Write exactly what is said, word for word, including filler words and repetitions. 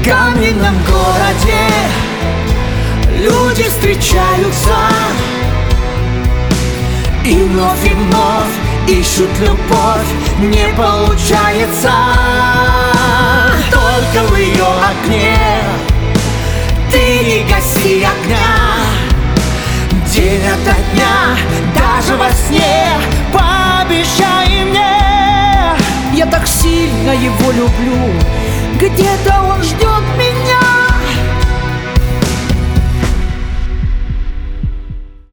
каменном городе люди встречаются и вновь и вновь ищут любовь, не получается. Только в ее окне ты не гаси огня. День ото дня, даже во сне, пообещай мне. Я так сильно его люблю, где-то он ждет меня.